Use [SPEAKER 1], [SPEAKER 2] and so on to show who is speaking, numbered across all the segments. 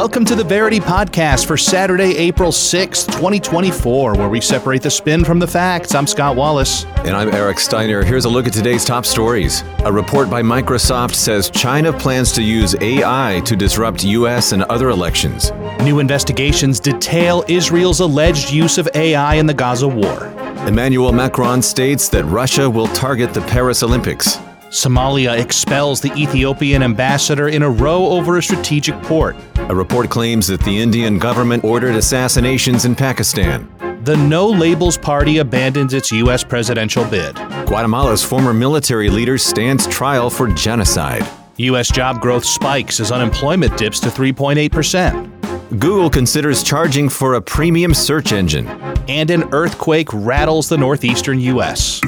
[SPEAKER 1] Welcome to the Verity Podcast for Saturday, April 6th, 2024, where we separate the spin from the facts. I'm Scott Wallace.
[SPEAKER 2] And I'm Eric Steiner. Here's a look at today's top stories. A report by Microsoft says China plans to use AI to disrupt U.S. and other elections.
[SPEAKER 1] New investigations detail Israel's alleged use of AI in the Gaza war.
[SPEAKER 2] Emmanuel Macron states that Russia will target the Paris Olympics.
[SPEAKER 1] Somalia expels the Ethiopian ambassador in a row over a strategic port.
[SPEAKER 2] A report claims that the Indian government ordered assassinations in Pakistan.
[SPEAKER 1] The No Labels Party abandons its U.S. presidential bid.
[SPEAKER 2] Guatemala's former military leader stands trial for genocide.
[SPEAKER 1] U.S. job growth spikes as unemployment dips to 3.8%.
[SPEAKER 2] Google considers charging for a premium search engine.
[SPEAKER 1] And an earthquake rattles the northeastern U.S.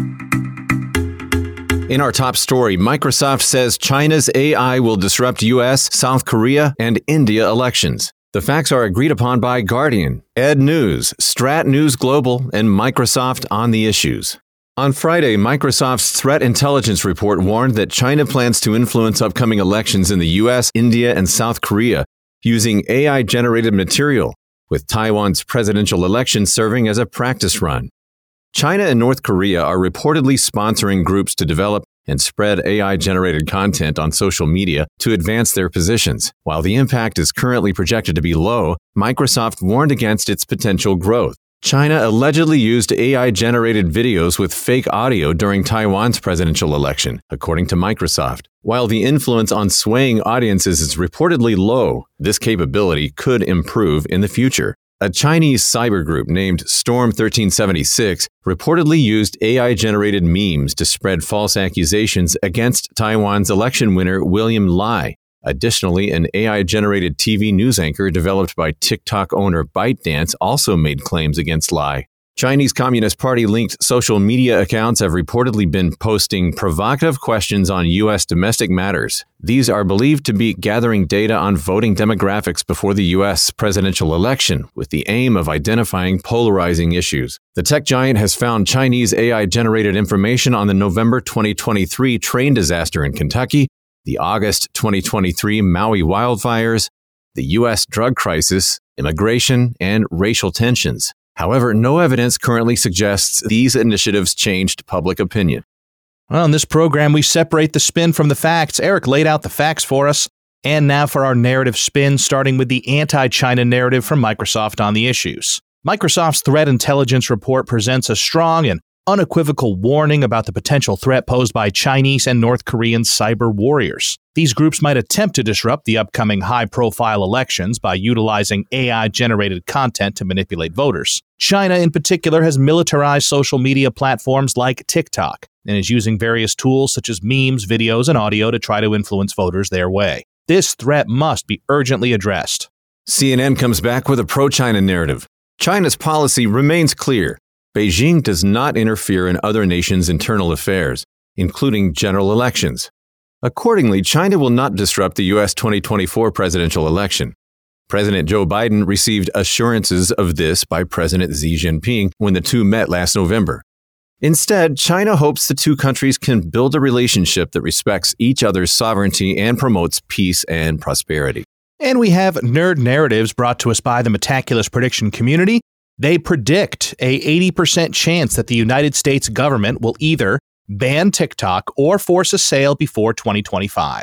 [SPEAKER 2] In our top story, Microsoft says China's AI will disrupt U.S., South Korea, and India elections. The facts are agreed upon by Guardian, Ed News, Strat News Global, and Microsoft on the issues. On Friday, Microsoft's threat intelligence report warned that China plans to influence upcoming elections in the U.S., India, and South Korea using AI-generated material, with Taiwan's presidential election serving as a practice run. China and North Korea are reportedly sponsoring groups to develop and spread AI-generated content on social media to advance their positions. While the impact is currently projected to be low, Microsoft warned against its potential growth. China allegedly used AI-generated videos with fake audio during Taiwan's presidential election, according to Microsoft. While the influence on swaying audiences is reportedly low, this capability could improve in the future. A Chinese cyber group named Storm 1376 reportedly used AI-generated memes to spread false accusations against Taiwan's election winner William Lai. Additionally, an AI-generated TV news anchor developed by TikTok owner ByteDance also made claims against Lai. Chinese Communist Party-linked social media accounts have reportedly been posting provocative questions on U.S. domestic matters. These are believed to be gathering data on voting demographics before the U.S. presidential election, with the aim of identifying polarizing issues. The tech giant has found Chinese AI-generated information on the November 2023 train disaster in Kentucky, the August 2023 Maui wildfires, the U.S. drug crisis, immigration, and racial tensions. However, no evidence currently suggests these initiatives changed public opinion.
[SPEAKER 1] Well, in this program, we separate the spin from the facts. Eric laid out the facts for us. And now for our narrative spin, starting with the anti-China narrative from Microsoft on the issues. Microsoft's threat intelligence report presents a strong and unequivocal warning about the potential threat posed by Chinese and North Korean cyber warriors. These groups might attempt to disrupt the upcoming high-profile elections by utilizing AI-generated content to manipulate voters. China, in particular, has militarized social media platforms like TikTok and is using various tools such as memes, videos, and audio to try to influence voters their way. This threat must be urgently addressed.
[SPEAKER 2] CNN comes back with a pro-China narrative. China's policy remains clear. Beijing does not interfere in other nations' internal affairs, including general elections. Accordingly, China will not disrupt the U.S. 2024 presidential election. President Joe Biden received assurances of this by President Xi Jinping when the two met last November. Instead, China hopes the two countries can build a relationship that respects each other's sovereignty and promotes peace and prosperity.
[SPEAKER 1] And we have nerd narratives brought to us by the Metaculus prediction community. They predict a 80% chance that the United States government will either ban TikTok or force a sale before 2025.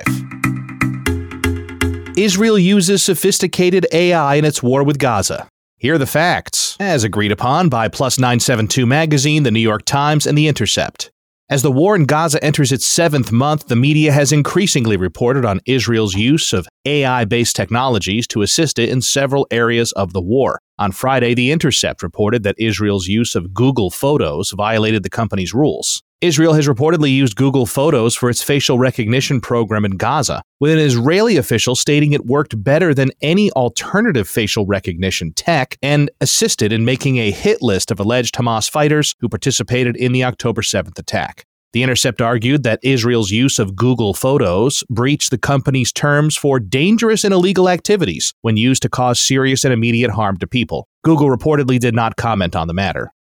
[SPEAKER 1] Israel uses sophisticated AI in its war with Gaza. Here are the facts, as agreed upon by Plus 972 Magazine, The New York Times, and The Intercept. As the war in Gaza enters its 7th month, the media has increasingly reported on Israel's use of AI-based technologies to assist it in several areas of the war. On Friday, The Intercept reported that Israel's use of Google Photos violated the company's rules. Israel has reportedly used Google Photos for its facial recognition program in Gaza, with an Israeli official stating it worked better than any alternative facial recognition tech and assisted in making a hit list of alleged Hamas fighters who participated in the October 7th attack. The Intercept argued that Israel's use of Google Photos breached the company's terms for dangerous and illegal activities when used to cause serious and immediate harm to people. Google reportedly did not comment on the matter.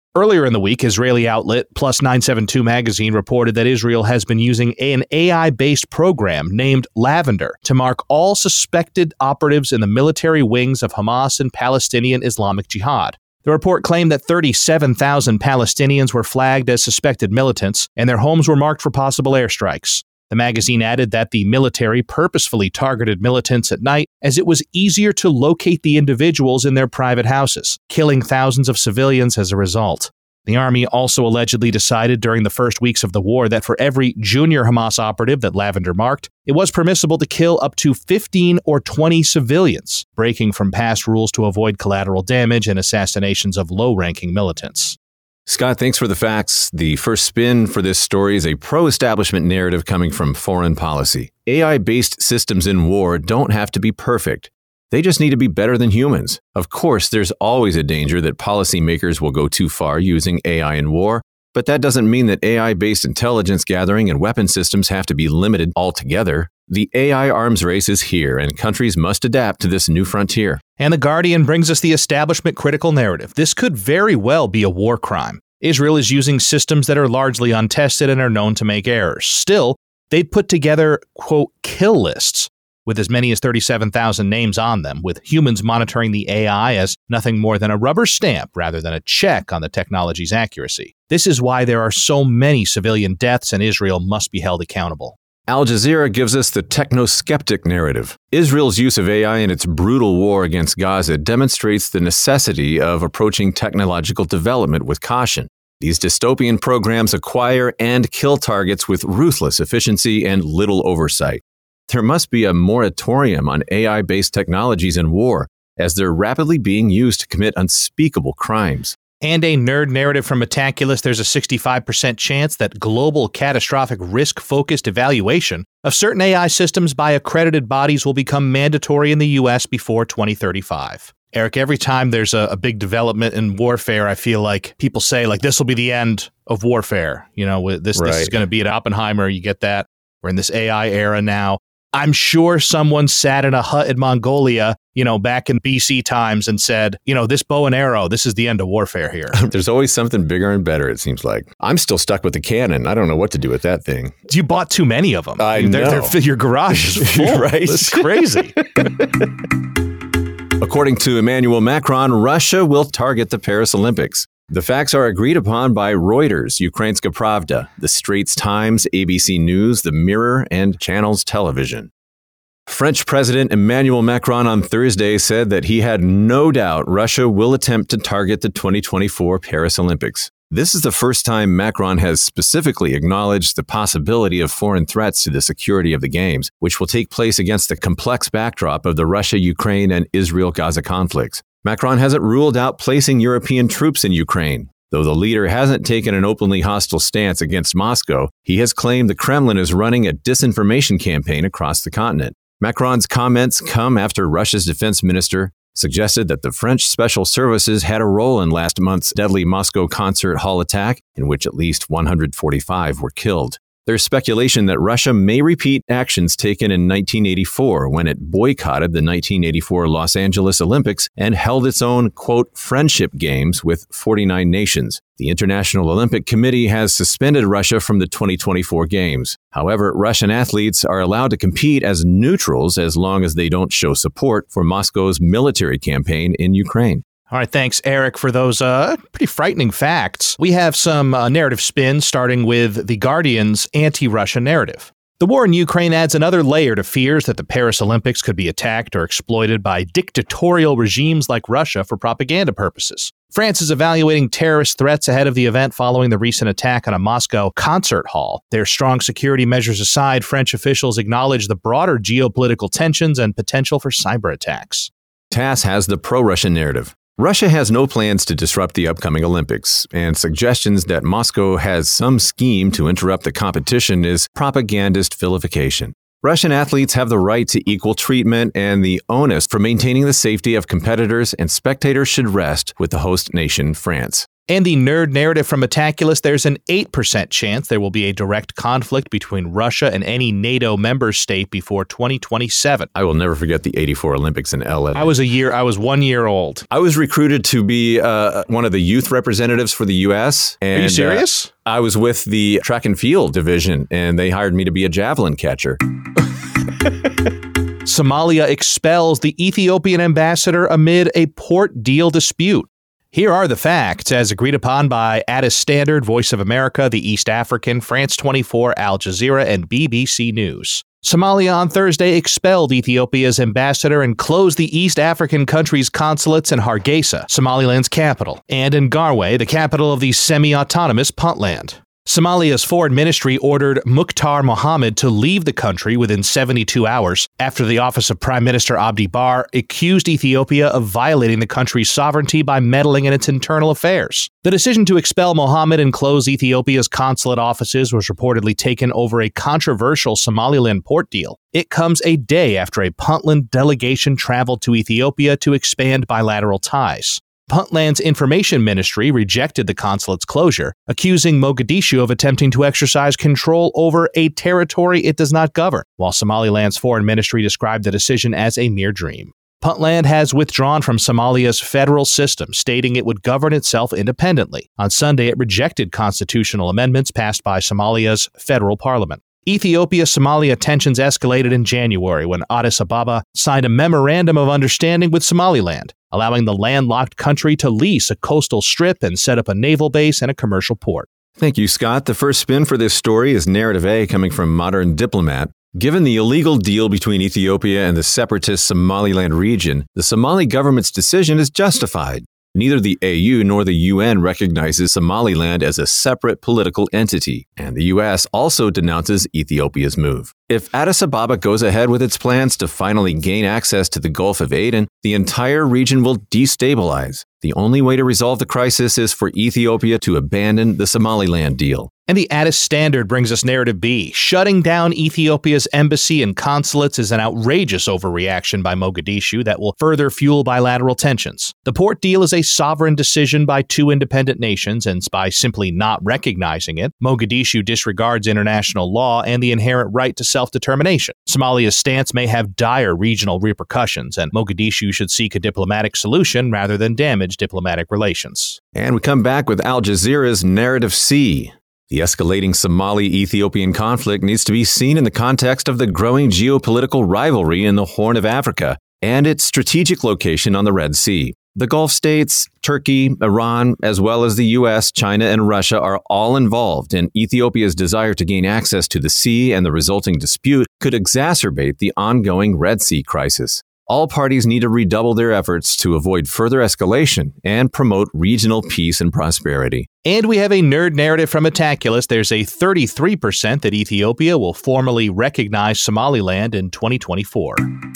[SPEAKER 1] Earlier in the week, Israeli outlet Plus 972 magazine reported that Israel has been using an AI-based program named Lavender to mark all suspected operatives in the military wings of Hamas and Palestinian Islamic Jihad. The report claimed that 37,000 Palestinians were flagged as suspected militants, and their homes were marked for possible airstrikes. The magazine added that the military purposefully targeted militants at night as it was easier to locate the individuals in their private houses, killing thousands of civilians as a result. The army also allegedly decided during the first weeks of the war that for every junior Hamas operative that Lavender marked, it was permissible to kill up to 15 or 20 civilians, breaking from past rules to avoid collateral damage and assassinations of low-ranking militants.
[SPEAKER 2] Scott, thanks for the facts. The first spin for this story is a pro-establishment narrative coming from foreign policy. AI-based systems in war don't have to be perfect. They just need to be better than humans. Of course, there's always a danger that policymakers will go too far using AI in war, but that doesn't mean that AI-based intelligence gathering and weapon systems have to be limited altogether. The AI arms race is here, and countries must adapt to this new frontier.
[SPEAKER 1] And The Guardian brings us the establishment critical narrative. This could very well be a war crime. Israel is using systems that are largely untested and are known to make errors. Still, they put together, quote, kill lists with as many as 37,000 names on them, with humans monitoring the AI as nothing more than a rubber stamp rather than a check on the technology's accuracy. This is why there are so many civilian deaths, and Israel must be held accountable.
[SPEAKER 2] Al Jazeera gives us the techno-skeptic narrative. Israel's use of AI in its brutal war against Gaza demonstrates the necessity of approaching technological development with caution. These dystopian programs acquire and kill targets with ruthless efficiency and little oversight. There must be a moratorium on AI-based technologies in war, as they're rapidly being used to commit unspeakable crimes.
[SPEAKER 1] And a nerd narrative from Metaculus, there's a 65% chance that global catastrophic risk-focused evaluation of certain AI systems by accredited bodies will become mandatory in the U.S. before 2035. Eric, every time there's a big development in warfare, I feel like people say, like, this will be the end of warfare. You know, this is going to be at Oppenheimer. You get that. We're in this AI era now. I'm sure someone sat in a hut in Mongolia, back in BC times and said, this bow and arrow, this is the end of warfare here.
[SPEAKER 2] There's always something bigger and better, it seems like. I'm still stuck with the cannon. I don't know what to do with that thing.
[SPEAKER 1] You bought too many of them.
[SPEAKER 2] I know.
[SPEAKER 1] Your garage is full.
[SPEAKER 2] Right?
[SPEAKER 1] It's crazy.
[SPEAKER 2] According to Emmanuel Macron, Russia will target the Paris Olympics. The facts are agreed upon by Reuters, Ukrainska Pravda, the Straits Times, ABC News, The Mirror, and Channels Television. French President Emmanuel Macron on Thursday said that he had no doubt Russia will attempt to target the 2024 Paris Olympics. This is the first time Macron has specifically acknowledged the possibility of foreign threats to the security of the Games, which will take place against the complex backdrop of the Russia-Ukraine and Israel-Gaza conflicts. Macron hasn't ruled out placing European troops in Ukraine. Though the leader hasn't taken an openly hostile stance against Moscow, he has claimed the Kremlin is running a disinformation campaign across the continent. Macron's comments come after Russia's defense minister suggested that the French special services had a role in last month's deadly Moscow concert hall attack, in which at least 145 were killed. There's speculation that Russia may repeat actions taken in 1984 when it boycotted the 1984 Los Angeles Olympics and held its own, quote, friendship games with 49 nations. The International Olympic Committee has suspended Russia from the 2024 Games. However, Russian athletes are allowed to compete as neutrals as long as they don't show support for Moscow's military campaign in Ukraine.
[SPEAKER 1] All right, thanks, Eric, for those pretty frightening facts. We have some narrative spin, starting with The Guardian's anti-Russia narrative. The war in Ukraine adds another layer to fears that the Paris Olympics could be attacked or exploited by dictatorial regimes like Russia for propaganda purposes. France is evaluating terrorist threats ahead of the event following the recent attack on a Moscow concert hall. Their strong security measures aside, French officials acknowledge the broader geopolitical tensions and potential for cyber attacks.
[SPEAKER 2] TASS has the pro-Russian narrative. Russia has no plans to disrupt the upcoming Olympics, and suggestions that Moscow has some scheme to interrupt the competition is propagandist vilification. Russian athletes have the right to equal treatment, and the onus for maintaining the safety of competitors and spectators should rest with the host nation, France.
[SPEAKER 1] And the nerd narrative from Metaculus, there's an 8% chance there will be a direct conflict between Russia and any NATO member state before 2027.
[SPEAKER 2] I will never forget the 84 Olympics in LA.
[SPEAKER 1] I was 1 year old.
[SPEAKER 2] I was recruited to be one of the youth representatives for the U.S. And,
[SPEAKER 1] are you serious?
[SPEAKER 2] I was with the track and field division, and they hired me to be a javelin catcher.
[SPEAKER 1] Somalia expels the Ethiopian ambassador amid a port deal dispute. Here are the facts, as agreed upon by Addis Standard, Voice of America, The East African, France 24, Al Jazeera, and BBC News. Somalia on Thursday expelled Ethiopia's ambassador and closed the East African country's consulates in Hargeisa, Somaliland's capital, and in Garwe, the capital of the semi-autonomous Puntland. Somalia's foreign ministry ordered Mukhtar Mohammed to leave the country within 72 hours after the office of Prime Minister Abdi Bar accused Ethiopia of violating the country's sovereignty by meddling in its internal affairs. The decision to expel Mohammed and close Ethiopia's consulate offices was reportedly taken over a controversial Somaliland port deal. It comes a day after a Puntland delegation traveled to Ethiopia to expand bilateral ties. Puntland's information ministry rejected the consulate's closure, accusing Mogadishu of attempting to exercise control over a territory it does not govern, while Somaliland's foreign ministry described the decision as a mere dream. Puntland has withdrawn from Somalia's federal system, stating it would govern itself independently. On Sunday, it rejected constitutional amendments passed by Somalia's federal parliament. Ethiopia-Somalia tensions escalated in January when Addis Ababa signed a memorandum of understanding with Somaliland, allowing the landlocked country to lease a coastal strip and set up a naval base and a commercial port.
[SPEAKER 2] Thank you, Scott. The first spin for this story is Narrative A, coming from Modern Diplomat. Given the illegal deal between Ethiopia and the separatist Somaliland region, the Somali government's decision is justified. Neither the AU nor the UN recognizes Somaliland as a separate political entity, and the US also denounces Ethiopia's move. If Addis Ababa goes ahead with its plans to finally gain access to the Gulf of Aden, the entire region will destabilize. The only way to resolve the crisis is for Ethiopia to abandon the Somaliland deal.
[SPEAKER 1] And the Addis Standard brings us Narrative B. Shutting down Ethiopia's embassy and consulates is an outrageous overreaction by Mogadishu that will further fuel bilateral tensions. The port deal is a sovereign decision by two independent nations, and by simply not recognizing it, Mogadishu disregards international law and the inherent right to self-determination. Somalia's stance may have dire regional repercussions, and Mogadishu should seek a diplomatic solution rather than damage diplomatic relations.
[SPEAKER 2] And we come back with Al Jazeera's Narrative C. The escalating Somali-Ethiopian conflict needs to be seen in the context of the growing geopolitical rivalry in the Horn of Africa and its strategic location on the Red Sea. The Gulf states, Turkey, Iran, as well as the US, China, and Russia are all involved, and Ethiopia's desire to gain access to the sea and the resulting dispute could exacerbate the ongoing Red Sea crisis. All parties need to redouble their efforts to avoid further escalation and promote regional peace and prosperity.
[SPEAKER 1] And we have a nerd narrative from Metaculus. There's a 33% that Ethiopia will formally recognize Somaliland in 2024.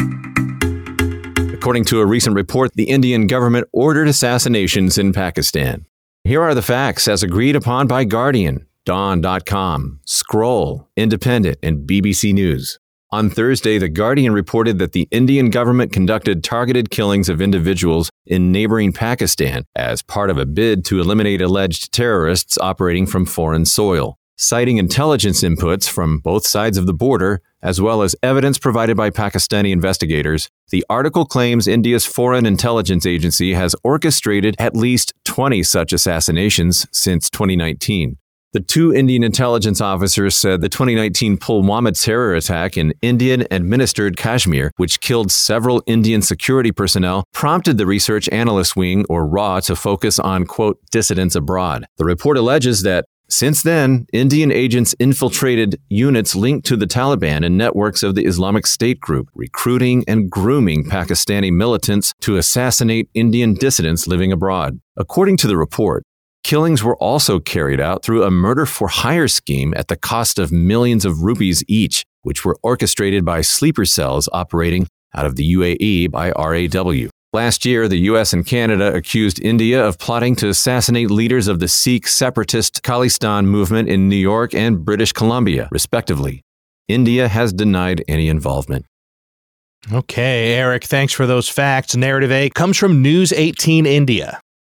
[SPEAKER 2] According to a recent report, the Indian government ordered assassinations in Pakistan. Here are the facts as agreed upon by Guardian, Dawn.com, Scroll, Independent, and BBC News. On Thursday, The Guardian reported that the Indian government conducted targeted killings of individuals in neighboring Pakistan as part of a bid to eliminate alleged terrorists operating from foreign soil. Citing intelligence inputs from both sides of the border, as well as evidence provided by Pakistani investigators, the article claims India's Foreign Intelligence Agency has orchestrated at least 20 such assassinations since 2019. The two Indian intelligence officers said the 2019 Pulwama terror attack in Indian-administered Kashmir, which killed several Indian security personnel, prompted the Research Analyst Wing, or RAW, to focus on, quote, dissidents abroad. The report alleges that since then, Indian agents infiltrated units linked to the Taliban and networks of the Islamic State group, recruiting and grooming Pakistani militants to assassinate Indian dissidents living abroad. According to the report, killings were also carried out through a murder-for-hire scheme at the cost of millions of rupees each, which were orchestrated by sleeper cells operating out of the UAE by RAW. Last year, the US and Canada accused India of plotting to assassinate leaders of the Sikh separatist Khalistan movement in New York and British Columbia, respectively. India has denied any involvement.
[SPEAKER 1] Okay, Eric, thanks for those facts. Narrative A comes from News 18 India.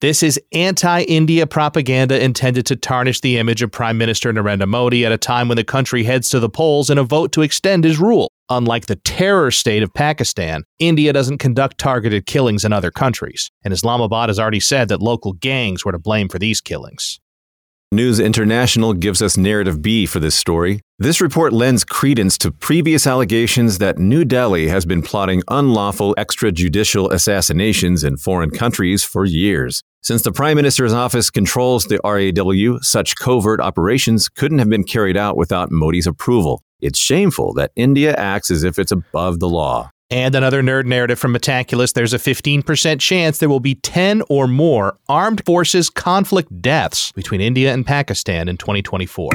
[SPEAKER 1] This is anti-India propaganda intended to tarnish the image of Prime Minister Narendra Modi at a time when the country heads to the polls in a vote to extend his rule. Unlike the terror state of Pakistan, India doesn't conduct targeted killings in other countries, and Islamabad has already said that local gangs were to blame for these killings.
[SPEAKER 2] News International gives us narrative B for this story. This report lends credence to previous allegations that New Delhi has been plotting unlawful extrajudicial assassinations in foreign countries for years. Since the Prime Minister's office controls the RAW, such covert operations couldn't have been carried out without Modi's approval. It's shameful that India acts as if it's above the law.
[SPEAKER 1] And another nerd narrative from Metaculus, there's a 15% chance there will be 10 or more armed forces conflict deaths between India and Pakistan in 2024.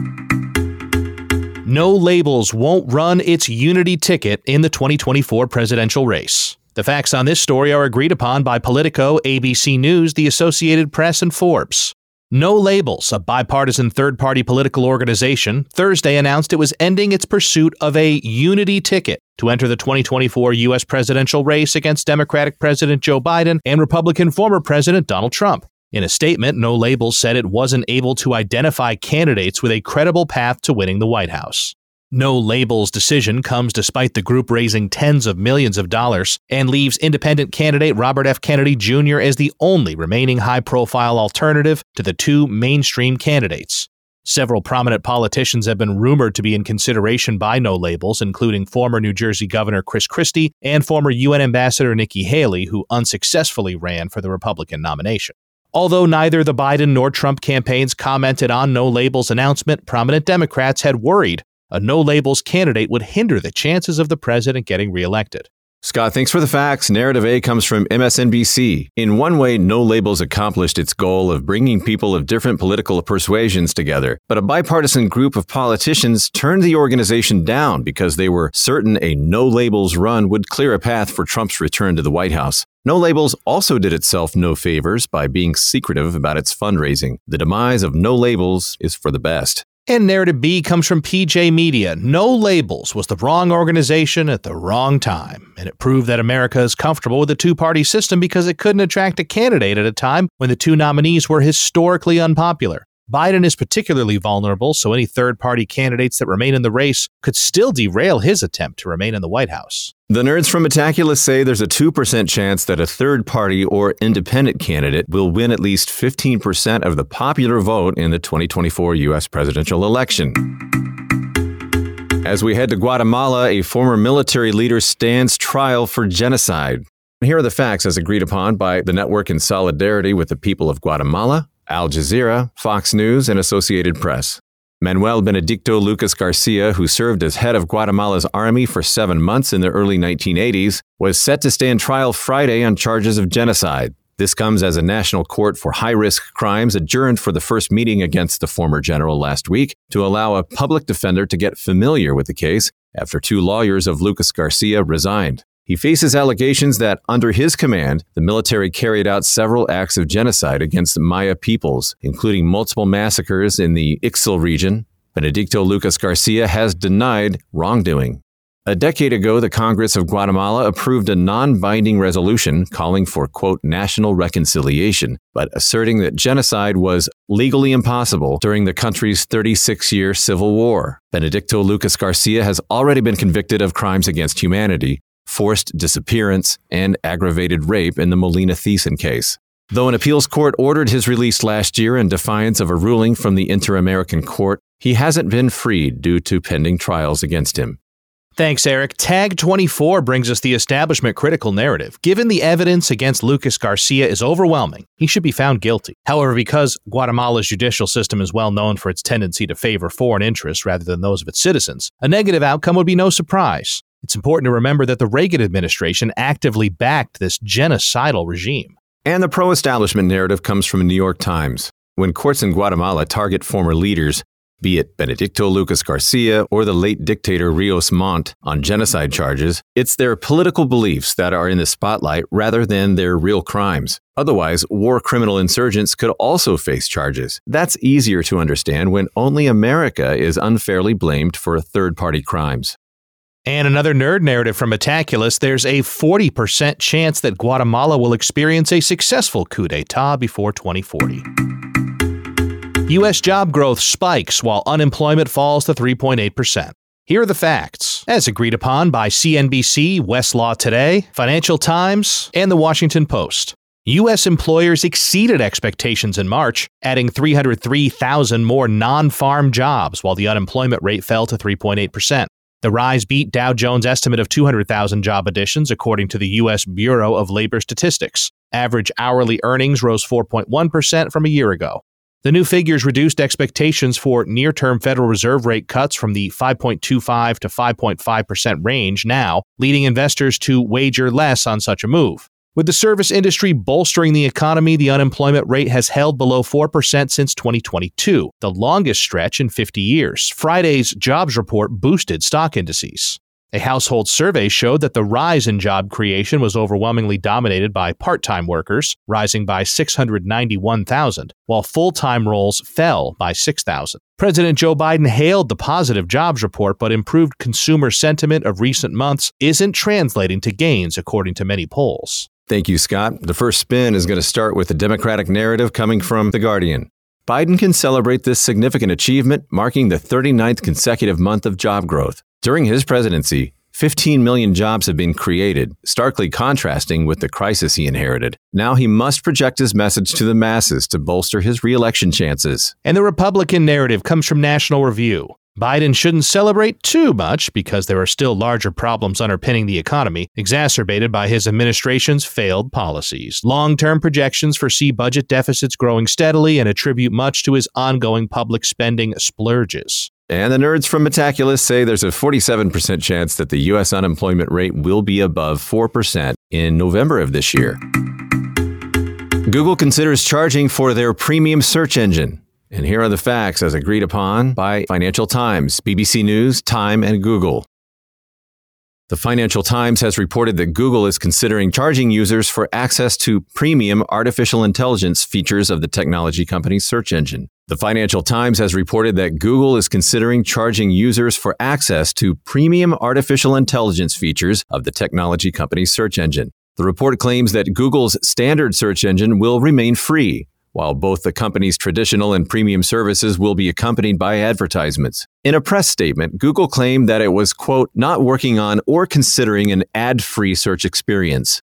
[SPEAKER 1] No Labels won't run its Unity ticket in the 2024 presidential race. The facts on this story are agreed upon by Politico, ABC News, the Associated Press, and Forbes. No Labels, a bipartisan third-party political organization, Thursday announced it was ending its pursuit of a Unity ticket to enter the 2024 U.S. presidential race against Democratic President Joe Biden and Republican former President Donald Trump. In a statement, No Labels said it wasn't able to identify candidates with a credible path to winning the White House. No Labels' decision comes despite the group raising tens of millions of dollars and leaves independent candidate Robert F. Kennedy Jr. as the only remaining high-profile alternative to the two mainstream candidates. Several prominent politicians have been rumored to be in consideration by No Labels, including former New Jersey Governor Chris Christie and former UN Ambassador Nikki Haley, who unsuccessfully ran for the Republican nomination. Although neither the Biden nor Trump campaigns commented on No Labels' announcement, prominent Democrats had worried a No Labels candidate would hinder the chances of the president getting reelected.
[SPEAKER 2] Scott, thanks for the facts. Narrative A comes from MSNBC. In one way, No Labels accomplished its goal of bringing people of different political persuasions together, but a bipartisan group of politicians turned the organization down because they were certain a No Labels run would clear a path for Trump's return to the White House. No Labels also did itself no favors by being secretive about its fundraising. The demise of No Labels is for the best.
[SPEAKER 1] And narrative B comes from PJ Media. No Labels was the wrong organization at the wrong time, and it proved that America is comfortable with the two-party system because it couldn't attract a candidate at a time when the two nominees were historically unpopular. Biden is particularly vulnerable, so any third-party candidates that remain in the race could still derail his attempt to remain in the White House.
[SPEAKER 2] The nerds from Metaculus say there's a 2% chance that a third-party or independent candidate will win at least 15% of the popular vote in the 2024 U.S. presidential election. As we head to Guatemala, a former military leader stands trial for genocide. Here are the facts as agreed upon by the network in solidarity with the people of Guatemala, Al Jazeera, Fox News, and Associated Press. Manuel Benedicto Lucas Garcia, who served as head of Guatemala's army for 7 months in the early 1980s, was set to stand trial Friday on charges of genocide. This comes as a national court for high-risk crimes adjourned for the first meeting against the former general last week to allow a public defender to get familiar with the case after 2 lawyers of Lucas Garcia resigned. He faces allegations that, under his command, the military carried out several acts of genocide against Maya peoples, including multiple massacres in the Ixtal region. Benedicto Lucas Garcia has denied wrongdoing. A decade ago, the Congress of Guatemala approved a non-binding resolution calling for, quote, national reconciliation, but asserting that genocide was legally impossible during the country's 36-year civil war. Benedicto Lucas Garcia has already been convicted of crimes against humanity, forced disappearance, and aggravated rape in the Molina Thiessen case. Though an appeals court ordered his release last year in defiance of a ruling from the Inter-American Court, he hasn't been freed due to pending trials against him.
[SPEAKER 1] Thanks, Eric. Tag 24 brings us the establishment critical narrative. Given the evidence against Lucas Garcia is overwhelming, he should be found guilty. However, because Guatemala's judicial system is well known for its tendency to favor foreign interests rather than those of its citizens, a negative outcome would be no surprise. It's important to remember that the Reagan administration actively backed this genocidal regime.
[SPEAKER 2] And the pro-establishment narrative comes from the New York Times. When courts in Guatemala target former leaders, be it Benedicto Lucas Garcia or the late dictator Rios Montt, on genocide charges, it's their political beliefs that are in the spotlight rather than their real crimes. Otherwise, war criminal insurgents could also face charges. That's easier to understand when only America is unfairly blamed for third-party crimes.
[SPEAKER 1] And another nerd narrative from Metaculus, there's a 40% chance that Guatemala will experience a successful coup d'etat before 2040. U.S. job growth spikes while unemployment falls to 3.8%. Here are the facts, as agreed upon by CNBC, Westlaw Today, Financial Times, and The Washington Post. U.S. employers exceeded expectations in March, adding 303,000 more non-farm jobs, while the unemployment rate fell to 3.8%. The rise beat Dow Jones' estimate of 200,000 job additions, according to the U.S. Bureau of Labor Statistics. Average hourly earnings rose 4.1% from a year ago. The new figures reduced expectations for near-term Federal Reserve rate cuts from the 5.25 to 5.5% range now, leading investors to wager less on such a move. With the service industry bolstering the economy, the unemployment rate has held below 4% since 2022, the longest stretch in 50 years. Friday's jobs report boosted stock indices. A household survey showed that the rise in job creation was overwhelmingly dominated by part-time workers, rising by 691,000, while full-time roles fell by 6,000. President Joe Biden hailed the positive jobs report, but improved consumer sentiment of recent months isn't translating to gains, according to many polls.
[SPEAKER 2] Thank you, Scott. The first spin is going to start with the Democratic narrative coming from The Guardian. Biden can celebrate this significant achievement, marking the 39th consecutive month of job growth. During his presidency, 15 million jobs have been created, starkly contrasting with the crisis he inherited. Now he must project his message to the masses to bolster his re-election chances.
[SPEAKER 1] And the Republican narrative comes from National Review. Biden shouldn't celebrate too much because there are still larger problems underpinning the economy, exacerbated by his administration's failed policies. Long-term projections foresee budget deficits growing steadily and attribute much to his ongoing public spending splurges.
[SPEAKER 2] And the nerds from Metaculus say there's a 47% chance that the U.S. unemployment rate will be above 4% in November of this year. Google considers charging for their premium search engine. And here are the facts as agreed upon by Financial Times, BBC News, Time, and Google. The Financial Times has reported that Google is considering charging users for access to premium artificial intelligence features of the technology company's search engine. The Financial Times has reported that Google is considering charging users for access to premium artificial intelligence features of the technology company's search engine. The report claims that Google's standard search engine will remain free, while both the company's traditional and premium services will be accompanied by advertisements. In a press statement, Google claimed that it was, quote, not working on or considering an ad-free search experience.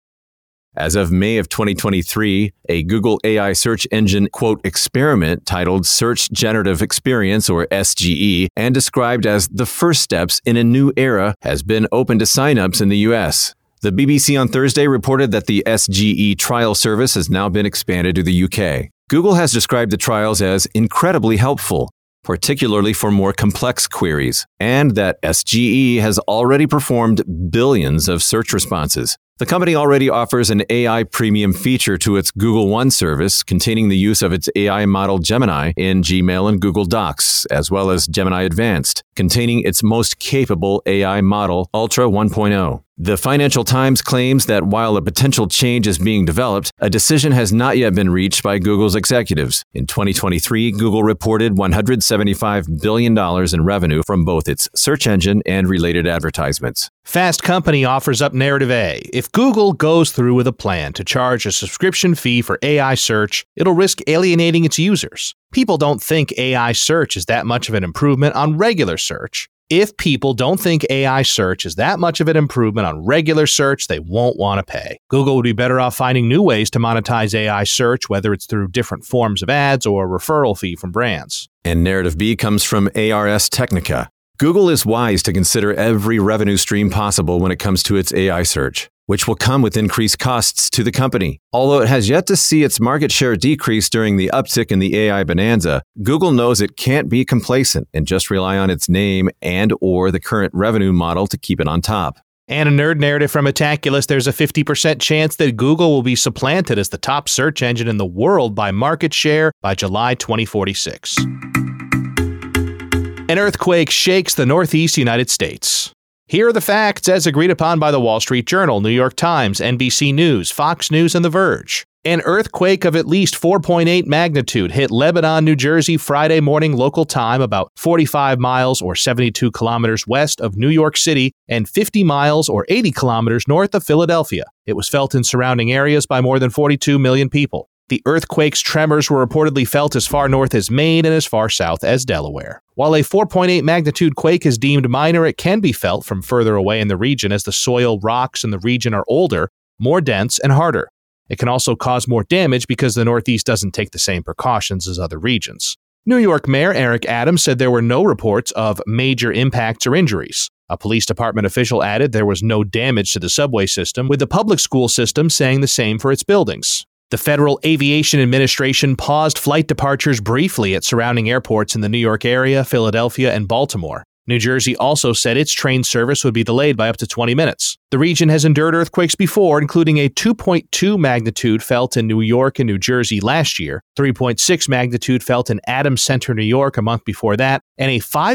[SPEAKER 2] As of May of 2023, a Google AI search engine, quote, experiment titled Search Generative Experience, or SGE, and described as the first steps in a new era, has been open to signups in the U.S. The BBC on Thursday reported that the SGE trial service has now been expanded to the UK. Google has described the trials as incredibly helpful, particularly for more complex queries, and that SGE has already performed billions of search responses. The company already offers an AI premium feature to its Google One service, containing the use of its AI model Gemini in Gmail and Google Docs, as well as Gemini Advanced, containing its most capable AI model, Ultra 1.0. The Financial Times claims that while a potential change is being developed, a decision has not yet been reached by Google's executives. In 2023, Google reported $175 billion in revenue from both its search engine and related advertisements.
[SPEAKER 1] Fast Company offers up Narrative A. If Google goes through with a plan to charge a subscription fee for AI search, it'll risk alienating its users. People don't think AI search is that much of an improvement on regular search. If people don't think AI search is that much of an improvement on regular search, they won't want to pay. Google would be better off finding new ways to monetize AI search, whether it's through different forms of ads or a referral fee from brands.
[SPEAKER 2] And Narrative B comes from Ars Technica. Google is wise to consider every revenue stream possible when it comes to its AI search, which will come with increased costs to the company. Although it has yet to see its market share decrease during the uptick in the AI bonanza, Google knows it can't be complacent and just rely on its name and or the current revenue model to keep it on top.
[SPEAKER 1] And a nerd narrative from Metaculus, there's a 50% chance that Google will be supplanted as the top search engine in the world by market share by July 2046. An earthquake shakes the Northeast United States. Here are the facts as agreed upon by the Wall Street Journal, New York Times, NBC News, Fox News, and The Verge. An earthquake of at least 4.8 magnitude hit Lebanon, New Jersey Friday morning local time, about 45 miles or 72 kilometers west of New York City and 50 miles or 80 kilometers north of Philadelphia. It was felt in surrounding areas by more than 42 million people. The earthquake's tremors were reportedly felt as far north as Maine and as far south as Delaware. While a 4.8 magnitude quake is deemed minor, it can be felt from further away in the region as the soil, rocks in the region are older, more dense, and harder. It can also cause more damage because the Northeast doesn't take the same precautions as other regions. New York Mayor Eric Adams said there were no reports of major impacts or injuries. A police department official added there was no damage to the subway system, with the public school system saying the same for its buildings. The Federal Aviation Administration paused flight departures briefly at surrounding airports in the New York area, Philadelphia, and Baltimore. New Jersey also said its train service would be delayed by up to 20 minutes. The region has endured earthquakes before, including a 2.2 magnitude felt in New York and New Jersey last year, 3.6 magnitude felt in Adams Center, New York a month before that, and a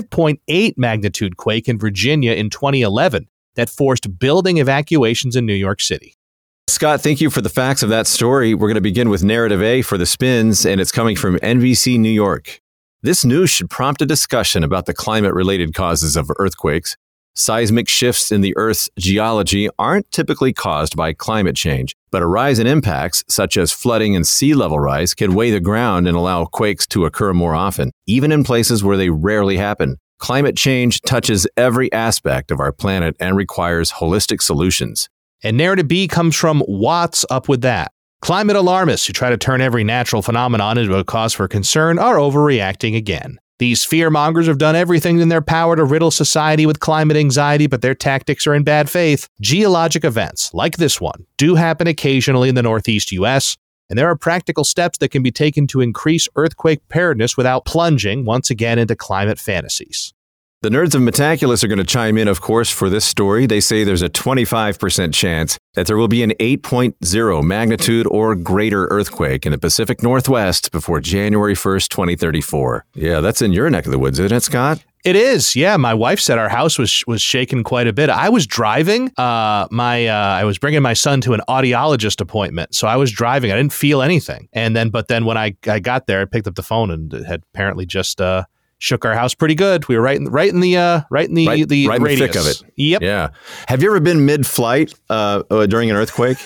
[SPEAKER 1] 5.8 magnitude quake in Virginia in 2011 that forced building evacuations in New York City.
[SPEAKER 2] Scott, thank you for the facts of that story. We're going to begin with narrative A for the spins, and it's coming from NBC New York. This news should prompt a discussion about the climate-related causes of earthquakes. Seismic shifts in the Earth's geology aren't typically caused by climate change, but a rise in impacts, such as flooding and sea level rise, can weigh the ground and allow quakes to occur more often, even in places where they rarely happen. Climate change touches every aspect of our planet and requires holistic solutions.
[SPEAKER 1] And narrative B comes from What's Up With That? Climate alarmists who try to turn every natural phenomenon into a cause for concern are overreacting again. These fearmongers have done everything in their power to riddle society with climate anxiety, but their tactics are in bad faith. Geologic events, like this one, do happen occasionally in the Northeast U.S., and there are practical steps that can be taken to increase earthquake preparedness without plunging once again into climate fantasies.
[SPEAKER 2] The nerds of Metaculus are going to chime in, of course, for this story. They say there's a 25% chance that there will be an 8.0 magnitude or greater earthquake in the Pacific Northwest before January 1st, 2034. Yeah, that's in your neck of the woods, isn't it, Scott?
[SPEAKER 1] It is. Yeah, my wife said our house was shaking quite a bit. I was driving. I was bringing my son to an audiologist appointment, so I was driving. I didn't feel anything, but then when I got there, I picked up the phone and it had apparently just shook our house pretty good. We were right in the radius.
[SPEAKER 2] Thick of it.
[SPEAKER 1] Yep.
[SPEAKER 2] Yeah. Have you ever been mid-flight during an earthquake?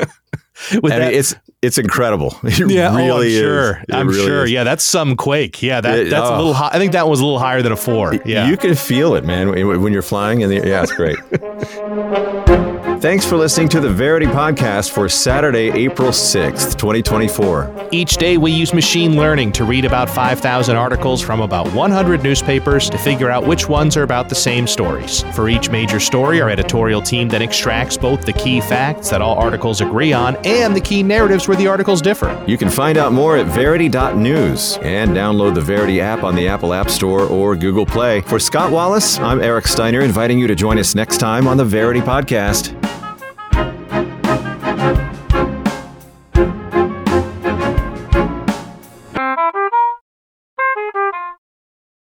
[SPEAKER 2] It's incredible. It really is.
[SPEAKER 1] I'm sure. Yeah, that's some quake. Yeah, that's a little high. I think that was a little higher than a 4. Yeah,
[SPEAKER 2] you can feel it, man, when you're flying. It's great. Thanks for listening to the Verity Podcast for Saturday, April 6th, 2024.
[SPEAKER 1] Each day we use machine learning to read about 5,000 articles from about 100 newspapers to figure out which ones are about the same stories. For each major story, our editorial team then extracts both the key facts that all articles agree on and the key narratives where the articles differ.
[SPEAKER 2] You can find out more at Verity.news and download the Verity app on the Apple App Store or Google Play. For Scott Wallace, I'm Eric Steiner, inviting you to join us next time on the Verity Podcast.